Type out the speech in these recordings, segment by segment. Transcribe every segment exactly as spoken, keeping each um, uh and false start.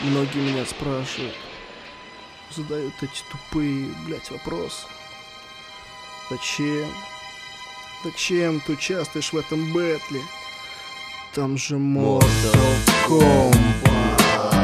Многие меня спрашивают, задают эти тупые, блять, вопросы. Зачем? Зачем ты участвуешь в этом бэтле? Там же Mortal Kombat.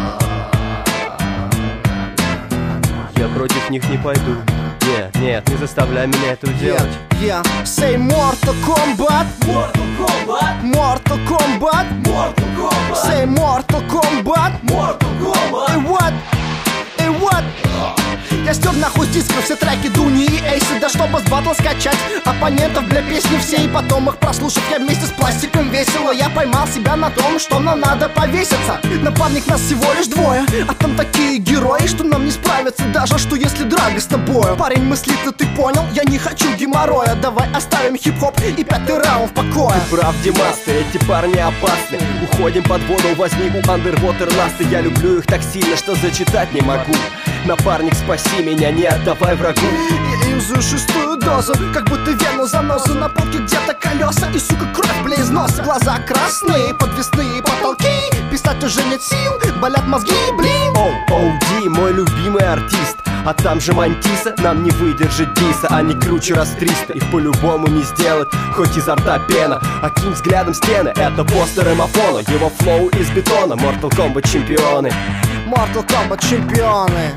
Я против них не пойду. Нет, нет, не заставляй меня это делать. Я, yeah, say Mortal Kombat. Mortal Kombat. Mortal Kombat. Mortal Kombat. Say Mortal Kombat. Mortal Kombat. И what? И what? Я стер нахуй с дисков все треки Дуни и Эйси, да чтобы с батл скачать оппонентов, бля, песни все. И потом их прослушав, я вместе с пластиком весело. Я поймал себя на том, что нам надо повеситься. Напарник нас всего лишь двое, а там такие герои, что нам не справиться даже, что если драга с тобою. Парень мыслит-то ты понял, я не хочу геморроя. Давай оставим хип-хоп и пятый раунд в покое. Ты прав, Димасты, эти парни опасны. Уходим под воду, возьми у Underwater ласты. Я люблю их так сильно, что зачитать не могу. Напарник, спаси меня, не отдавай врагу. Я юзаю шестую дозу, как будто вену заносу. На полке где-то колеса и, сука, кровь, бля, из носа. Глаза красные, подвесные потолки. Писать уже нет сил, болят мозги, блин. Оу, оу, Ди, мой любимый артист. А там же Мантиса, нам не выдержит диса. Они круче раз триста, их по-любому не сделать. Хоть изо рта пена, окинь взглядом стены. Это постер эмофона, его флоу из бетона. Mortal Kombat чемпионы. Mortal Kombat чемпионы.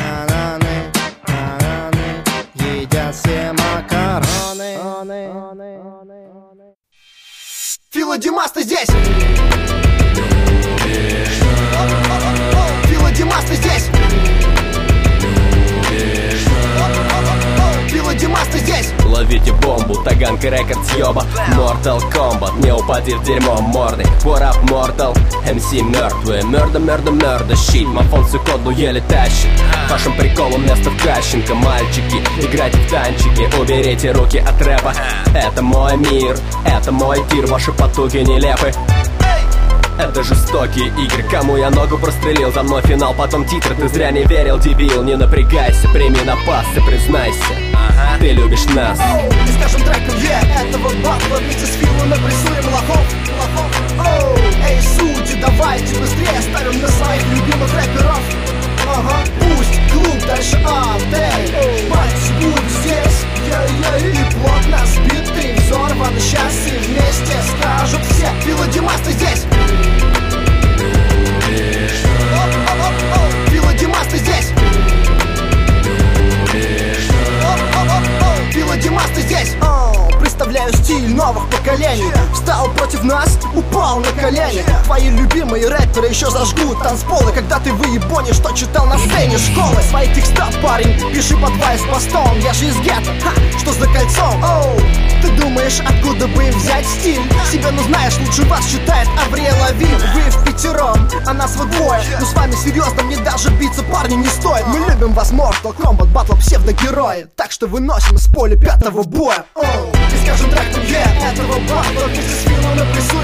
Едят все макароны. Фила Димасты здесь. Фила Димасты здесь. Фила Димасты здесь. Ловите бомбу, Таганка рекорд съеба. Mortal Kombat, не упади в дерьмо морды. What up, Mortal? эм си мертвые. Мёрда, мёрда, мёрда, щит. Мафон всю кодлу еле тащит. Вашим приколом место в Кащенко. Мальчики, играйте в танчики. Уберите руки от рэпа. Это мой мир, это мой тир. Ваши потуги нелепы. Это жестокие игры, кому я ногу прострелил. За мной финал, потом титры. Ты зря не верил, дебил, не напрягайся. Прими на пас и признайся, ага, ты любишь нас. И скажем треком, yeah, этого батла вместе с Филом напрессуем лохов, лохов. Оу, эй, судьи, давайте быстрее ставим на своих любимых рэперов. Ага, пусть клуб дальше апдейт. Пальцы будут здесь, я-я, и плотно сбитый, взорван. Сейчас и вместе скажут все. Фила Димасты здесь. Фила Димасты здесь. Фила Димасты здесь. Представляю стиль новых поколений. Встал против нас, упал на колени. Твои любимые рэперы еще зажгут танцполы, когда ты выебонишь, что читал на сцене школы. Свои текста, парень, пиши под вайс постом. Я же из гетто, ха, что за кольцом? Оу, ты думаешь, откуда бы им взять стиль? Себя, ну знаешь, лучше вас считает Авриэл Лавин. Вы в пятером, а нас вот двое. Но с вами серьезно, мне даже биться, парни, не стоит. Мы любим вас, Mortal Kombat, батл псевдогерои. Так что выносим с поля пятого боя. Оу, и скажем треком, yeah, этого батла вместе с Филом напрессуем